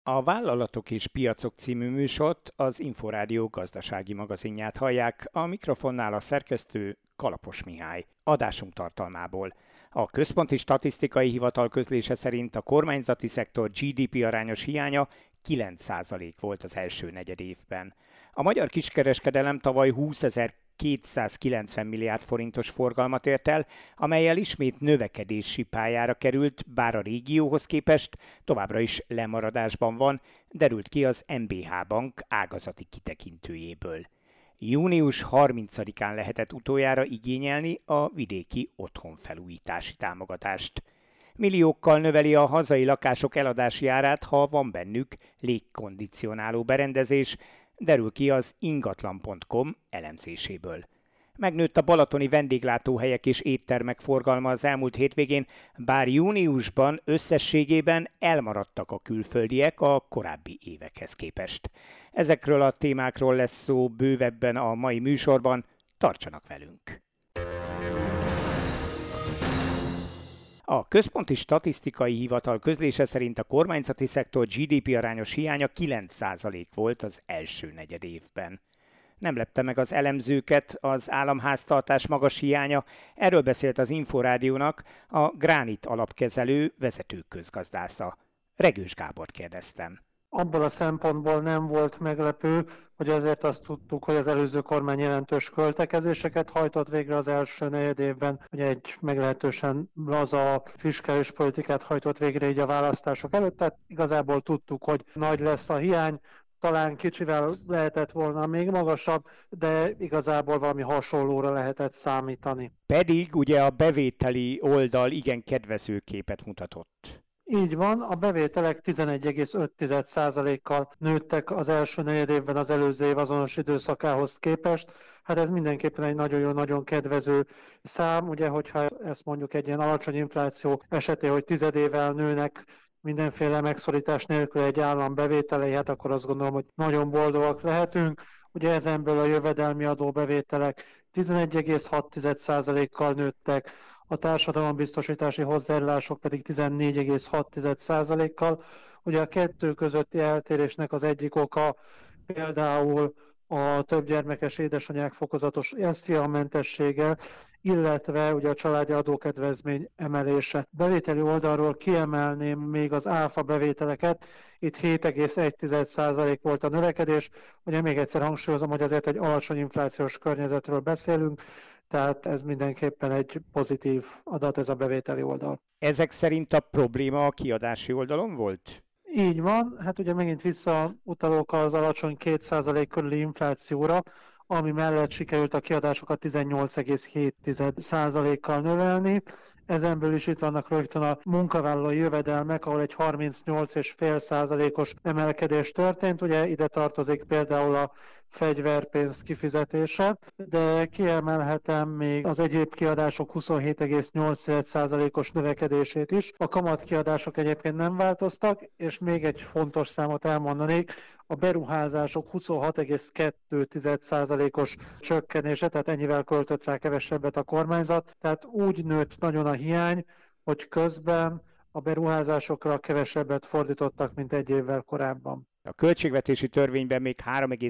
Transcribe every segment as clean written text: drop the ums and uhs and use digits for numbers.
A Vállalatok és Piacok című műsort, az Inforádió gazdasági magazinját hallják, a mikrofonnál a szerkesztő Kalapos Mihály. Adásunk tartalmából. A Központi Statisztikai Hivatal közlése szerint a kormányzati szektor GDP arányos hiánya 9% volt az első negyedévben. A magyar kiskereskedelem tavaly 20.290 milliárd forintos forgalmat ért el, amellyel ismét növekedési pályára került, bár a régióhoz képest továbbra is lemaradásban van, derült ki az MBH Bank ágazati kitekintőjéből. Június 30-án lehetett utoljára igényelni a vidéki otthonfelújítási támogatást. Milliókkal növeli a hazai lakások eladási árát, ha van bennük légkondicionáló berendezés, derül ki az ingatlan.com elemzéséből. Megnőtt a balatoni vendéglátóhelyek és éttermek forgalma az elmúlt hétvégén, bár júniusban összességében elmaradtak a külföldiek a korábbi évekhez képest. Ezekről a témákról lesz szó bővebben a mai műsorban, tartsanak velünk! A Központi Statisztikai Hivatal közlése szerint a kormányzati szektor GDP arányos hiánya 9% volt az első negyedévben. Nem lepte meg az elemzőket az államháztartás magas hiánya, erről beszélt az Inforádiónak a Gránit alapkezelő vezető közgazdásza. Regős Gábort kérdeztem. Abból a szempontból nem volt meglepő, hogy azért azt tudtuk, hogy az előző kormány jelentős költekezéseket hajtott végre az első negyedévben, hogy egy meglehetősen laza fiskális politikát hajtott végre így a választások előtt, tehát igazából tudtuk, hogy nagy lesz a hiány, talán kicsivel lehetett volna még magasabb, de igazából valami hasonlóra lehetett számítani. Pedig ugye a bevételi oldal igen kedvező képet mutatott. Így van, a bevételek 11,5%-kal nőttek az első negyedévben az előző év azonos időszakához képest. Hát ez mindenképpen egy nagyon jó, nagyon kedvező szám, ugye, hogyha ezt mondjuk egy ilyen alacsony infláció esetén, hogy tizedével nőnek mindenféle megszorítás nélkül egy állam bevételei, hát akkor azt gondolom, hogy nagyon boldogak lehetünk. Ugye ezenből a jövedelmi adóbevételek 11,6%-kal nőttek, a társadalombiztosítási hozzájárulások pedig 14,6%-kal. Ugye a kettő közötti eltérésnek az egyik oka például a többgyermekes édesanyák fokozatos SZIA-mentessége, illetve ugye a családi adókedvezmény emelése. Bevételi oldalról kiemelném még az áfa bevételeket, itt 7,1% volt a növekedés. Ugye még egyszer hangsúlyozom, hogy azért egy alacsony inflációs környezetről beszélünk, tehát ez mindenképpen egy pozitív adat, ez a bevételi oldal. Ezek szerint a probléma a kiadási oldalon volt? Így van, hát ugye megint visszautalok az alacsony 2% körüli inflációra, ami mellett sikerült a kiadásokat 18,7%-kal növelni. Ezenből is itt vannak rögtön a munkavállalói jövedelmek, ahol egy 38,5%-os emelkedés történt. Ugye ide tartozik például a fegyverpénz kifizetése, de kiemelhetem még az egyéb kiadások 27,8%-os növekedését is. A kamatkiadások egyébként nem változtak, és még egy fontos számot elmondanék, a beruházások 26,2%-os csökkenése, tehát ennyivel költött rá kevesebbet a kormányzat, tehát úgy nőtt nagyon a hiány, hogy közben a beruházásokra kevesebbet fordítottak, mint egy évvel korábban. A költségvetési törvényben még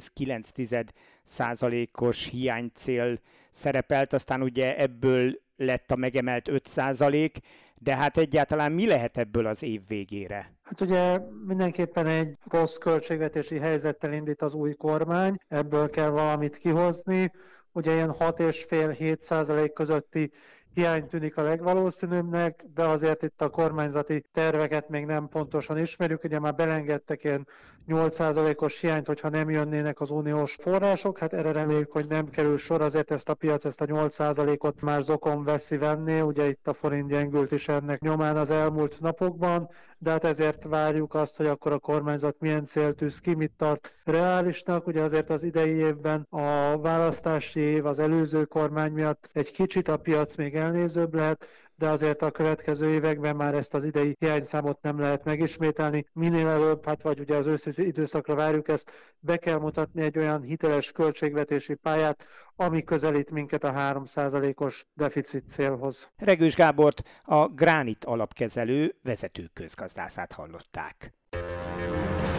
3,9%-os hiánycél szerepelt, aztán ugye ebből lett a megemelt 5%, de hát egyáltalán mi lehet ebből az év végére? Hát ugye mindenképpen egy rossz költségvetési helyzettel indít az új kormány, ebből kell valamit kihozni. Ugye ilyen 6,5-7% közötti hiány tűnik a legvalószínűbbnek, de azért itt a kormányzati terveket még nem pontosan ismerjük. Ugye már belengedtek ilyen 8%-os hiányt, hogyha nem jönnének az uniós források, hát erre reméljük, hogy nem kerül sor, azért ezt a piac, ezt a 8%-ot már zokon veszi venni, ugye itt a forint gyengült is ennek nyomán az elmúlt napokban, de hát ezért várjuk azt, hogy akkor a kormányzat milyen célt tűz ki, mit tart reálisnak. Ugye azért az idei évben a választási év az előző kormány miatt egy kicsit a piac még elnézőbb lehet, de azért a következő években már ezt az idei hiányszámot nem lehet megismételni. Minél előbb, hát vagy ugye az őszi időszakra várjuk ezt, be kell mutatni egy olyan hiteles költségvetési pályát, ami közelít minket a 3%-os deficit célhoz. Regős Gábort, a Gránit alapkezelő vezető közgazdászát hallották.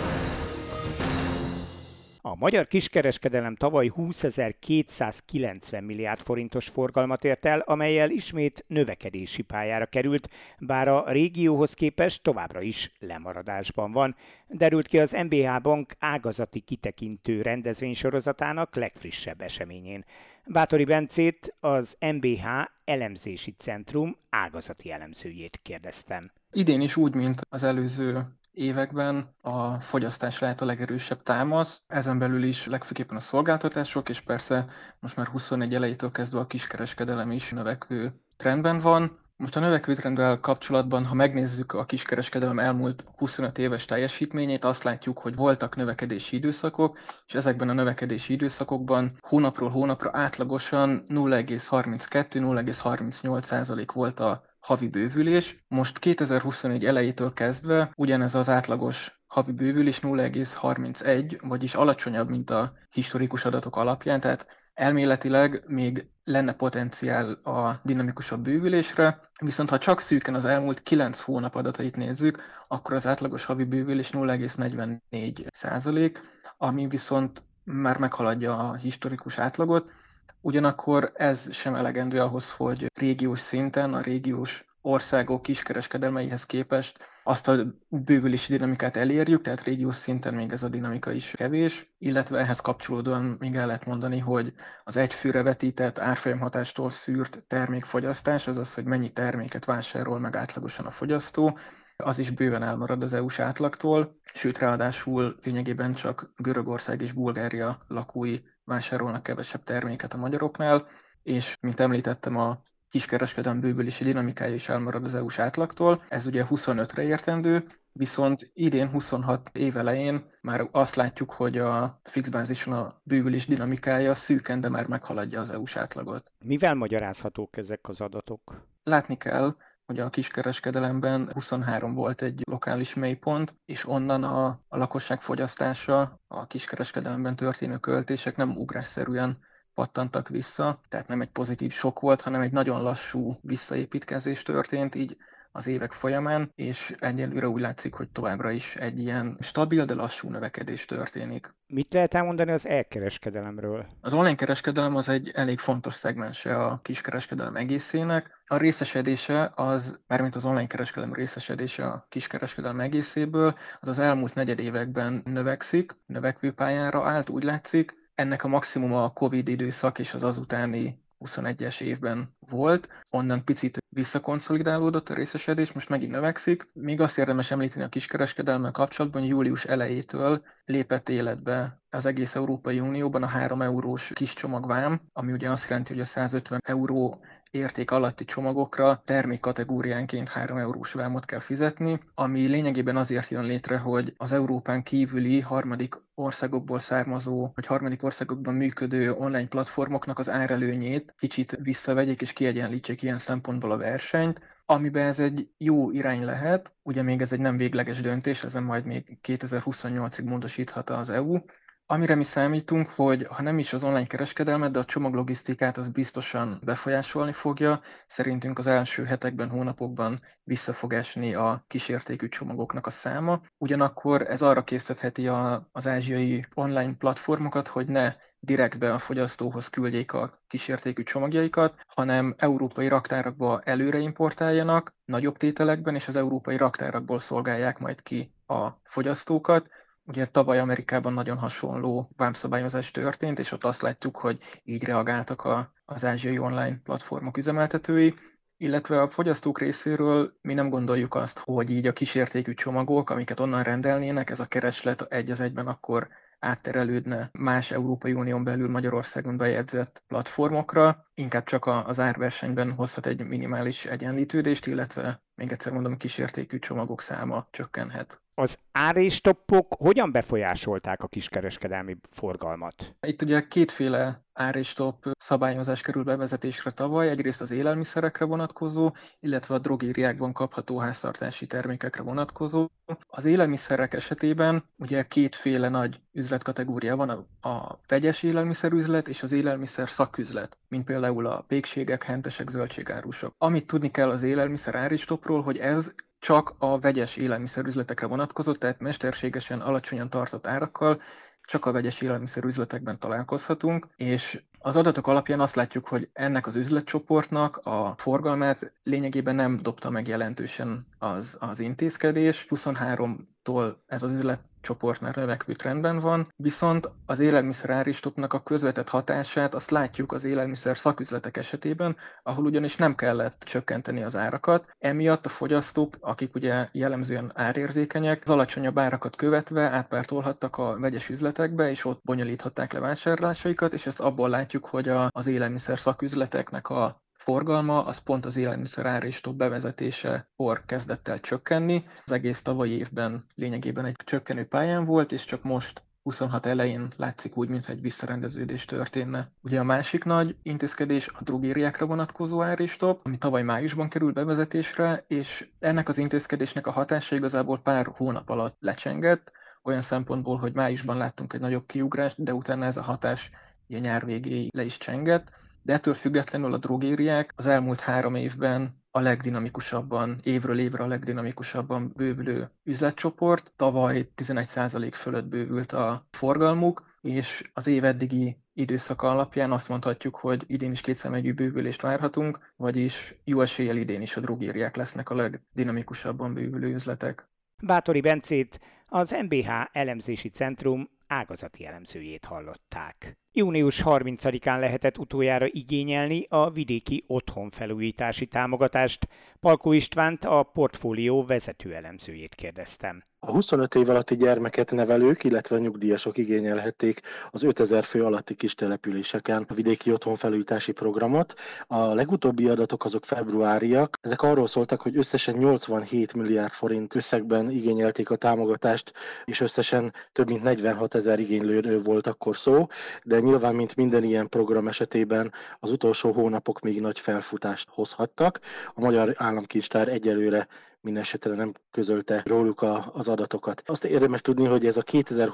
A magyar kiskereskedelem tavaly 20.290 milliárd forintos forgalmat ért el, amellyel ismét növekedési pályára került, bár a régióhoz képest továbbra is lemaradásban van. Derült ki az NBH Bank ágazati kitekintő rendezvénysorozatának legfrissebb eseményén. Báthori Bencét, az NBH Elemzési Centrum ágazati elemzőjét kérdeztem. Idén is úgy, mint az előző években a fogyasztás lehet a legerősebb támasz, ezen belül is legfőképpen a szolgáltatások, és persze most már 21 elejétől kezdve a kiskereskedelem is növekvő trendben van. Most a növekvő trenddel kapcsolatban, ha megnézzük a kiskereskedelem elmúlt 25 éves teljesítményét, azt látjuk, hogy voltak növekedési időszakok, és ezekben a növekedési időszakokban hónapról hónapra átlagosan 0,32-0,38% volt a havi bővülés. Most 2021 elejétől kezdve ugyanez az átlagos havi bővülés 0,31, vagyis alacsonyabb, mint a historikus adatok alapján, tehát elméletileg még lenne potenciál a dinamikusabb bővülésre, viszont ha csak szűken az elmúlt 9 hónap adatait nézzük, akkor az átlagos havi bővülés 0,44%, ami viszont már meghaladja a historikus átlagot. Ugyanakkor ez sem elegendő ahhoz, hogy régiós szinten, a régiós országok kiskereskedelmeihez képest azt a bővülési dinamikát elérjük, tehát régiós szinten még ez a dinamika is kevés, illetve ehhez kapcsolódóan még el lehet mondani, hogy az egyfőre vetített árfolyamhatástól szűrt termékfogyasztás, azaz, hogy mennyi terméket vásárol meg átlagosan a fogyasztó, az is bőven elmarad az EU-s átlagtól, sőt ráadásul lényegében csak Görögország és Bulgária lakói vásárolnak kevesebb terméket a magyaroknál, és mint említettem, a kiskereskedelem bővülési dinamikája is elmarad az EU-s átlagtól. Ez ugye 25-re értendő, viszont idén 26 év elején már azt látjuk, hogy a fixbázison a bővülés dinamikája szűken, de már meghaladja az EU-s átlagot. Mivel magyarázhatók ezek az adatok? Látni kell, hogy a kiskereskedelemben 23 volt egy lokális mélypont, és onnan a lakosság fogyasztása, a kiskereskedelemben történő költések nem ugrásszerűen pattantak vissza, tehát nem egy pozitív sok volt, hanem egy nagyon lassú visszaépítkezés történt így az évek folyamán, és egyelőre úgy látszik, hogy továbbra is egy ilyen stabil, de lassú növekedés történik. Mit lehet elmondani az elkereskedelemről? Az online kereskedelem az egy elég fontos szegmense a kiskereskedelem egészének. A részesedése mármint az online kereskedelem részesedése a kiskereskedelem egészéből, az elmúlt negyedévekben növekszik, növekvő pályára állt, úgy látszik. Ennek a maximuma a Covid időszak és az azutáni 21-es évben volt, onnan picit visszakonszolidálódott a részesedés, most megint növekszik. Még azt érdemes említeni a kiskereskedelemmel kapcsolatban, hogy július elejétől lépett életbe az egész Európai Unióban a 3 eurós kis csomagvám, ami ugye azt jelenti, hogy a 150 euró érték alatti csomagokra termékkategóriánként 3 eurós vámot kell fizetni, ami lényegében azért jön létre, hogy az Európán kívüli harmadik országokból származó, vagy harmadik országokban működő online platformoknak az árelőnyét kicsit visszavegyék és kiegyenlítsék ilyen szempontból a versenyt, amiben ez egy jó irány lehet, ugye még ez egy nem végleges döntés, ezen majd még 2028-ig módosíthat az EU. Amire mi számítunk, hogy ha nem is az online kereskedelmet, de a csomaglogisztikát az biztosan befolyásolni fogja. Szerintünk az első hetekben, hónapokban vissza fog esni a kisértékű csomagoknak a száma. Ugyanakkor ez arra késztetheti az ázsiai online platformokat, hogy ne direktbe a fogyasztóhoz küldjék a kisértékű csomagjaikat, hanem európai raktárakba előre importáljanak nagyobb tételekben, és az európai raktárakból szolgálják majd ki a fogyasztókat. Ugye tavaly Amerikában nagyon hasonló vámszabályozás történt, és ott azt látjuk, hogy így reagáltak az ázsiai online platformok üzemeltetői, illetve a fogyasztók részéről mi nem gondoljuk azt, hogy így a kisértékű csomagok, amiket onnan rendelnének, ez a kereslet egy az egyben akkor átterelődne más Európai Unión belül Magyarországon bejegyzett platformokra, inkább csak az árversenyben hozhat egy minimális egyenlítődést, illetve még egyszer mondom, kisértékű csomagok száma csökkenhet. Az áréstoppok hogyan befolyásolták a kiskereskedelmi forgalmat? Itt ugye kétféle áréstopp szabályozás kerül bevezetésre tavaly, egyrészt az élelmiszerekre vonatkozó, illetve a drogériákban kapható háztartási termékekre vonatkozó. Az élelmiszerek esetében ugye kétféle nagy üzletkategória van, a vegyes élelmiszerüzlet és az élelmiszer szaküzlet, mint például a pékségek, hentesek, zöldségárusok. Amit tudni kell az élelmiszer áréstoppról, hogy ez csak a vegyes élelmiszerüzletekre vonatkozott, tehát mesterségesen alacsonyan tartott árakkal csak a vegyes élelmiszerüzletekben találkozhatunk, és az adatok alapján azt látjuk, hogy ennek az üzletcsoportnak a forgalmát lényegében nem dobta meg jelentősen az intézkedés. 23-tól ez az üzletcsoportnál növekvő trendben van, viszont az élelmiszer áristopnak a közvetett hatását azt látjuk az élelmiszer szaküzletek esetében, ahol ugyanis nem kellett csökkenteni az árakat. Emiatt a fogyasztók, akik ugye jellemzően árérzékenyek, az alacsonyabb árakat követve átpártolhattak a vegyes üzletekbe, és ott bonyolíthatták le vásárlásaikat, és ezt abból látjuk, hogy az élelmiszer szaküzleteknek a forgalma az pont az élelmiszer áristop bevezetésekor kezdett el csökkenni. Az egész tavalyi évben lényegében egy csökkenő pályán volt, és csak most 26 elején látszik úgy, mintha egy visszarendeződés történne. Ugye a másik nagy intézkedés a drogériákra vonatkozó áristop, ami tavaly májusban került bevezetésre, és ennek az intézkedésnek a hatása igazából pár hónap alatt lecsengett, olyan szempontból, hogy májusban láttunk egy nagyobb kiugrást, de utána ez a hatás a nyár végéig le is csengett, de ettől függetlenül a drogériák az elmúlt 3 évben a legdinamikusabban, évről évre a legdinamikusabban bővülő üzletcsoport. Tavaly 11% fölött bővült a forgalmuk, és az év eddigi időszaka alapján azt mondhatjuk, hogy idén is kétszámjegyű bővülést várhatunk, vagyis jó eséllyel idén is a drogériák lesznek a legdinamikusabban bővülő üzletek. Báthori Bencét, az MBH Elemzési Centrum ágazati elemzőjét hallották. Június 30-án lehetett utoljára igényelni a vidéki otthonfelújítási támogatást. Palkó Istvánt, a portfólió vezető elemzőjét kérdeztem. A 25 év alatti gyermeket nevelők, illetve nyugdíjasok igényelhették az 5000 fő alatti kistelepüléseken a vidéki otthonfelújítási programot. A legutóbbi adatok azok februáriak. Ezek arról szóltak, hogy összesen 87 milliárd forint összegben igényelték a támogatást, és összesen több mint 46 000 igénylőről volt akkor szó, de nyilván, mint minden ilyen program esetében az utolsó hónapok még nagy felfutást hozhattak. A Magyar Államkincstár egyelőre mindenesetre nem közölte róluk az adatokat. Azt érdemes tudni, hogy ez a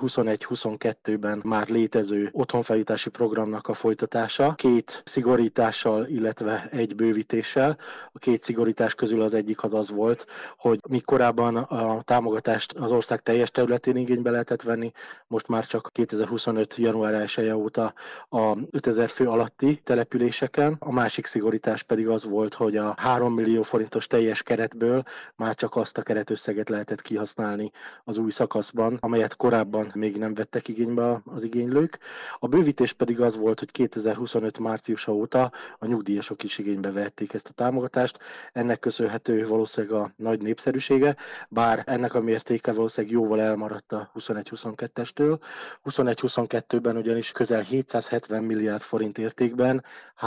2021-22-ben már létező otthonfelújítási programnak a folytatása, 2 szigorítással, illetve 1 bővítéssel. A 2 szigorítás közül az egyik az volt, hogy míg korábban a támogatást az ország teljes területén igénybe lehetett venni, most már csak 2025. január 1 óta a 5000 fő alatti településeken. A másik szigorítás pedig az volt, hogy a 3 millió forintos teljes keretből már csak azt a keretösszeget lehetett kihasználni az új szakaszban, amelyet korábban még nem vettek igénybe az igénylők. A bővítés pedig az volt, hogy 2025 márciusa óta a nyugdíjasok is igénybe vehették ezt a támogatást. Ennek köszönhető valószínűleg a nagy népszerűsége, bár ennek a mértéke valószínűleg jóval elmaradt a 21-22-estől. 21-22-ben ugyanis közel 770 milliárd forint értékben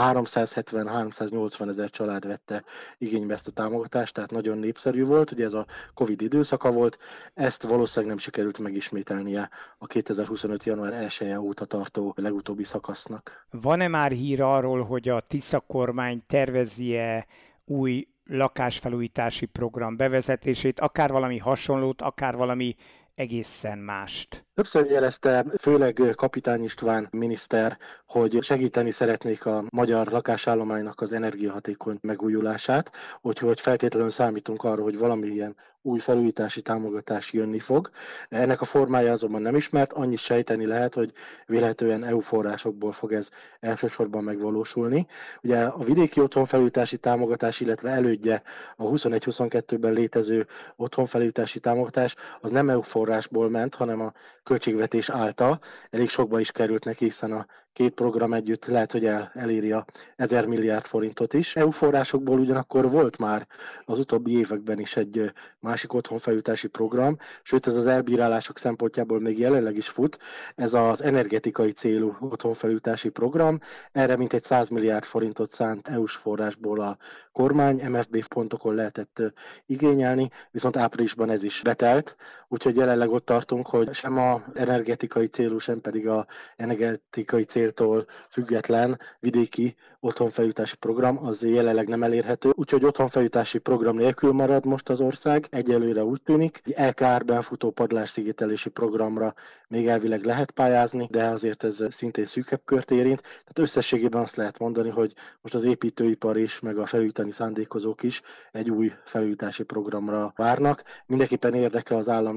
370-380 000 család vette igénybe ezt a támogatást, tehát nagyon népszerű volt, ugye ez a Covid időszaka volt, ezt valószínűleg nem sikerült megismételnie a 2025. január 1 óta tartó legutóbbi szakasznak. Van-e már hír arról, hogy a Tisza kormány tervezi-e új lakásfelújítási program bevezetését, akár valami hasonlót, akár valami egészen mást? Többször jelezte főleg Kapitány István miniszter, hogy segíteni szeretnék a magyar lakásállománynak az energiahatékony megújulását, úgyhogy feltétlenül számítunk arra, hogy valamilyen új felújítási támogatás jönni fog. Ennek a formája azonban nem ismert, annyit sejteni lehet, hogy vélhetően EU forrásokból fog ez elsősorban megvalósulni. Ugye a vidéki otthonfelújítási támogatás, illetve elődje a 21-22-ben létező otthonfelújítási támogatás, az nem EU forrásból ment, hanem a költségvetés által. Elég sokba is került neki, hiszen a 2 program együtt lehet, hogy eléri a 1000 milliárd forintot is. EU forrásokból ugyanakkor volt már az utóbbi években is egy másik otthonfelújítási program, sőt ez az elbírálások szempontjából még jelenleg is fut. Ez az energetikai célú otthonfelújítási program. Erre mintegy 100 milliárd forintot szánt EU-s forrásból a kormány, MFB pontokon lehetett igényelni, viszont áprilisban ez is betelt, úgyhogy jelenleg ott tartunk, hogy sem a energetikai célú, sem pedig a energetikai céltól független vidéki otthonfelújítási program az jelenleg nem elérhető, úgyhogy otthonfelújítási program nélkül marad most az ország, egyelőre úgy tűnik. Egy LKR-ben futó padlásszigetelési programra még elvileg lehet pályázni, de azért ez szintén szűkebb kört érint. Tehát összességében azt lehet mondani, hogy most az építőipar is, meg a felújítani szándékozók is egy új felújítási programra várnak. Mindenképpen érdeke az államnak is, hogy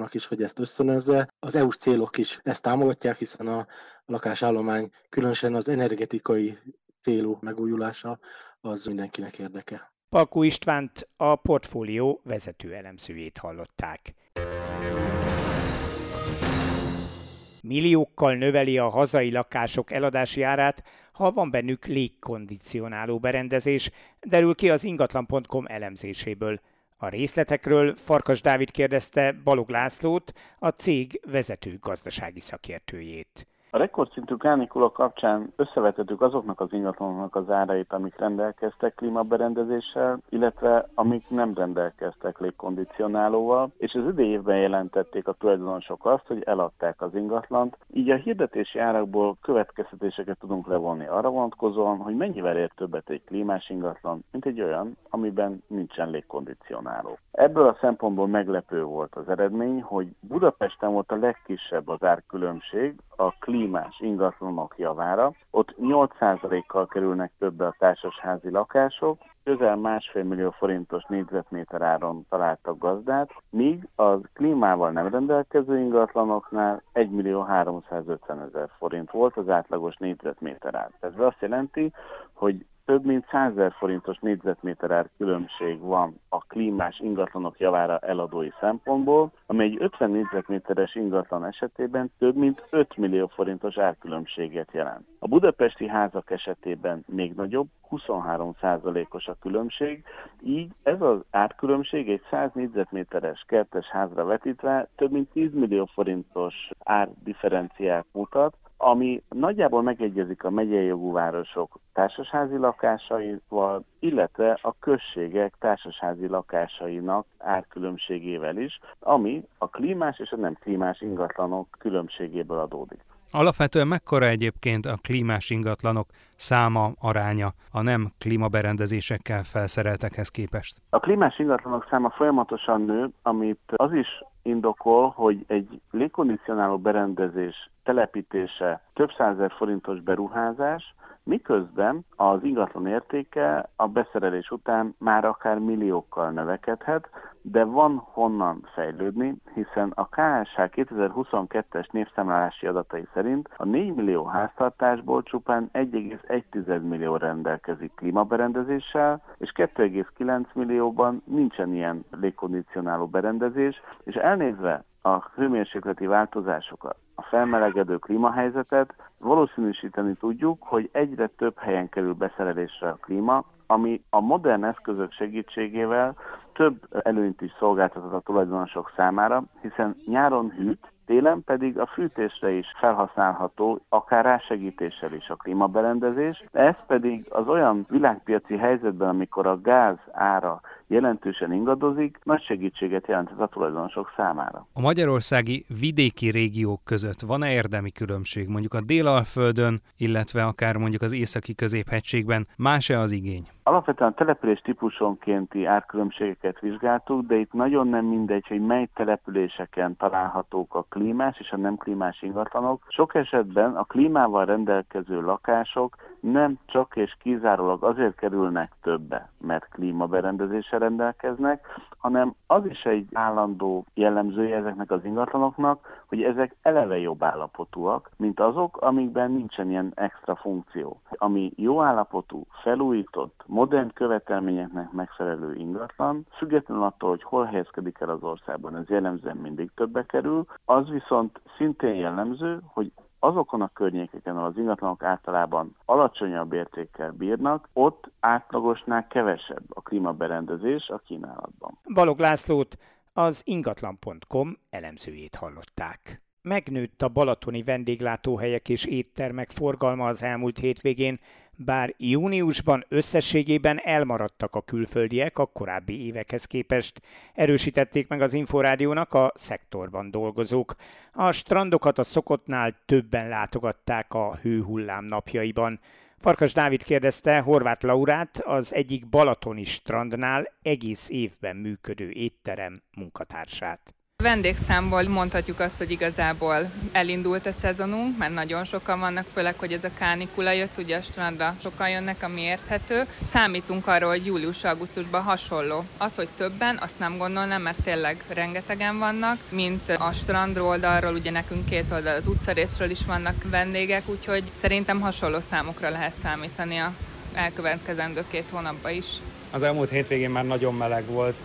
mindezt ösztönözze. Az EU-s célok is ezt támogatják, hiszen a lakásállomány, különösen az energetikai célú megújulása, az mindenkinek érdeke. Palkó Istvánt, a portfólió vezető elemzőjét hallották. Milliókkal növeli a hazai lakások eladási árát, ha van bennük légkondicionáló berendezés, derül ki az ingatlan.com elemzéséből. A részletekről Farkas Dávid kérdezte Balogh Lászlót, a cég vezető gazdasági szakértőjét. A rekordszintű kánikula kapcsán összevetettük azoknak az ingatlanoknak az árait, amik rendelkeztek klímaberendezéssel, illetve amik nem rendelkeztek légkondicionálóval, és az idei évben jelentették a tulajdonosok azt, hogy eladták az ingatlant, így a hirdetési árakból következtetéseket tudunk levonni arra vonatkozóan, hogy mennyivel ér többet egy klímás ingatlan, mint egy olyan, amiben nincsen légkondicionáló. Ebből a szempontból meglepő volt az eredmény, hogy Budapesten volt a legkisebb az árkülönbség a klímás ingatlanok javára. Ott 8%-kal kerülnek többe a társasházi lakások, közel 1,5 millió forintos négyzetméter áron találtak gazdát, míg az klímával nem rendelkező ingatlanoknál 1.350.000 forint volt az átlagos négyzetméter ár. Ez azt jelenti, hogy több mint 100 000 forintos négyzetméter ár különbség van a klímás ingatlanok javára eladói szempontból, ami egy 50 négyzetméteres ingatlan esetében több mint 5 millió forintos árkülönbséget jelent. A budapesti házak esetében még nagyobb, 23%-os a különbség, így ez az árkülönbség egy 100 négyzetméteres kertes házra vetítve több mint 10 millió forintos árdifferenciát mutat, ami nagyjából megegyezik a megyei jogú városok társasházi lakásaival, illetve a községek társasházi lakásainak árkülönbségével is, ami a klímás és a nem klímás ingatlanok különbségéből adódik. Alapvetően mekkora egyébként a klímás ingatlanok száma, aránya a nem klímaberendezésekkel felszereltekhez képest? A klímás ingatlanok száma folyamatosan nő, amit az is indokol, hogy egy légkondicionáló berendezés telepítése több 100 000 forintos beruházás, miközben az ingatlan értéke a beszerelés után már akár milliókkal növekedhet, de van honnan fejlődni, hiszen a KSH 2022-es névszámlálási adatai szerint a 4 millió háztartásból csupán 1,1 millió rendelkezik klímaberendezéssel, és 2,9 millióban nincsen ilyen légkondicionáló berendezés, és elnézve a hőmérsékleti változásokat, a felmelegedő klímahelyzetet, valószínűsíteni tudjuk, hogy egyre több helyen kerül beszerelésre a klíma, ami a modern eszközök segítségével több előnyt is szolgáltat a tulajdonosok számára, hiszen nyáron hűt, télen pedig a fűtésre is felhasználható, akár rásegítéssel is a klímaberendezés. Ez pedig az olyan világpiaci helyzetben, amikor a gáz ára jelentősen ingadozik, nagy segítséget jelent a tulajdonosok számára. A magyarországi vidéki régiók között van-e érdemi különbség? Mondjuk a Dél-Alföldön, illetve akár mondjuk az északi középhegységben más-e az igény? Alapvetően a település típusonkénti árkülönbségeket vizsgáltuk, de itt nagyon nem mindegy, hogy mely településeken találhatók a klímás és a nem klímás ingatlanok. Sok esetben a klímával rendelkező lakások nem csak és kizárólag azért kerülnek többe, mert klímaberendezéssel rendelkeznek, hanem az is egy állandó jellemzője ezeknek az ingatlanoknak, hogy ezek eleve jobb állapotúak, mint azok, amikben nincsen ilyen extra funkció. Ami jó állapotú, felújított, modern követelményeknek megfelelő ingatlan, függetlenül attól, hogy hol helyezkedik el az országban, ez jellemzően mindig többe kerül, az viszont szintén jellemző, hogy azokon a környékeken, ahol az ingatlanok általában alacsonyabb értékkel bírnak, ott átlagosnál kevesebb a klímaberendezés a kínálatban. Balogh Lászlót, az ingatlan.com elemzőjét hallották. Megnőtt a balatoni vendéglátóhelyek és éttermek forgalma az elmúlt hétvégén, bár júniusban összességében elmaradtak a külföldiek a korábbi évekhez képest, erősítették meg az Inforádiónak a szektorban dolgozók. A strandokat a szokottnál többen látogatták a hőhullám napjaiban. Farkas Dávid kérdezte Horváth Laurát, az egyik balatoni strandnál egész évben működő étterem munkatársát. Vendégszámból mondhatjuk azt, hogy igazából elindult a szezonunk, mert nagyon sokan vannak, főleg, hogy ez a kánikula jött, ugye a strandra sokan jönnek, ami érthető. Számítunk arra, hogy július-augusztusban hasonló. Az, hogy többen, azt nem gondolnám, mert tényleg rengetegen vannak, mint a strand oldalról, ugye nekünk két oldal az utcarészről is vannak vendégek, úgyhogy szerintem hasonló számokra lehet számítani a elkövetkezendő 2 hónapban is. Az elmúlt hétvégén már nagyon meleg volt,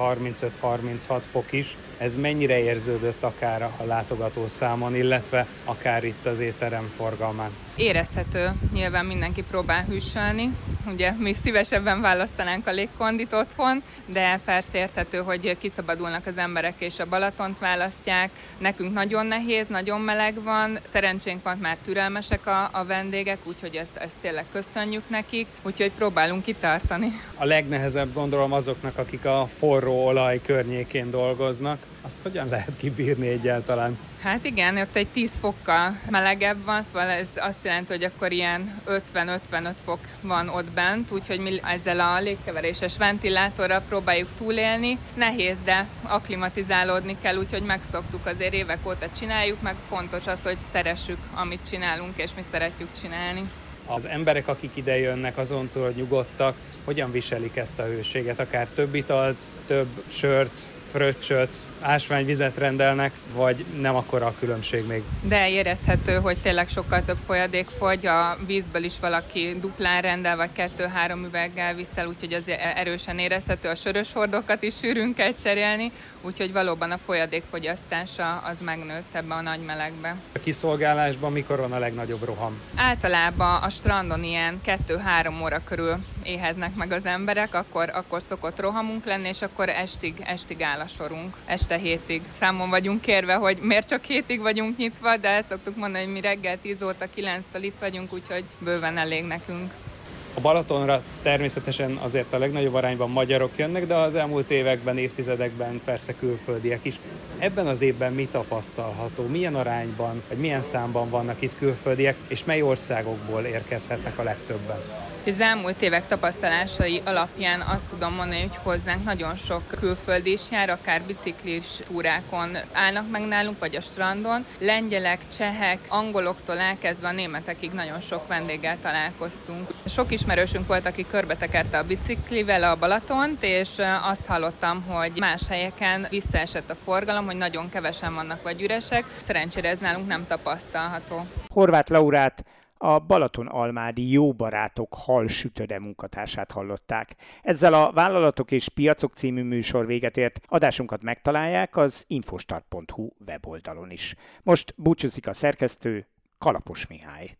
35-36 fok is. Ez mennyire érződött akár a látogatószámon, illetve akár itt az étterem forgalmán? Érezhető, nyilván mindenki próbál hűsölni. Ugye mi szívesebben választanánk a légkondit otthon, de persze érthető, hogy kiszabadulnak az emberek és a Balatont választják. Nekünk nagyon nehéz, nagyon meleg van, szerencsénk van, már türelmesek a vendégek, úgyhogy ezt tényleg köszönjük nekik, úgyhogy próbálunk kitartani. A legnehezebb gondolom azoknak, akik a forró olaj környékén dolgoznak. Azt hogyan lehet kibírni egyáltalán? Hát igen, ott egy 10 fokkal melegebb van, szóval ez azt jelenti, hogy akkor ilyen 50-55 fok van ott bent, úgyhogy mi ezzel a légkeveréses ventilátorral próbáljuk túlélni. Nehéz, de akklimatizálódni kell, úgyhogy megszoktuk, azért évek óta csináljuk, meg fontos az, hogy szeressük, amit csinálunk, és mi szeretjük csinálni. Az emberek, akik ide jönnek, azontól, hogy nyugodtak, hogyan viselik ezt a hőséget? Akár több italt, több sört, fröccsöt, ásványvizet rendelnek, vagy nem akkora a különbség még? De érezhető, hogy tényleg sokkal több folyadék fogy, a vízből is valaki duplán rendel, vagy 2-3 üveggel viszel, úgyhogy az erősen érezhető, a sörös hordókat is sűrűn kell cserélni, úgyhogy valóban a folyadékfogyasztása az megnőtt ebbe a nagy melegbe. A kiszolgálásban mikor van a legnagyobb roham? Általában a strandon ilyen 2-3 óra körül éheznek meg az emberek, akkor szokott rohamunk lenni, és akkor estig áll a sorunk. Este 7-ig. Számon vagyunk kérve, hogy miért csak 7-ig vagyunk nyitva, de el szoktuk mondani, hogy mi reggel 10 óta 9-től itt vagyunk, úgyhogy bőven elég nekünk. A Balatonra természetesen azért a legnagyobb arányban magyarok jönnek, de az elmúlt években, évtizedekben persze külföldiek is. Ebben az évben mi tapasztalható? Milyen arányban, vagy milyen számban vannak itt külföldiek, és mely országokból érkezhetnek a legtöbben? Az elmúlt évek tapasztalásai alapján azt tudom mondani, hogy hozzánk nagyon sok külföldi is jár, akár biciklis túrákon állnak meg nálunk, vagy a strandon. Lengyelek, csehek, angoloktól elkezdve a németekig nagyon sok vendéggel találkoztunk. Sok ismerősünk volt, aki körbetekerte a biciklivel a Balatont, és azt hallottam, hogy más helyeken visszaesett a forgalom, hogy nagyon kevesen vannak vagy üresek. Szerencsére ez nálunk nem tapasztalható. Horváth Laurát, a Balatonalmádi Jó Barátok hal sütöde munkatársát hallották. Ezzel a Vállalatok és Piacok című műsor véget ért. Adásunkat megtalálják az infostart.hu weboldalon is. Most búcsúzik a szerkesztő, Kalapos Mihály.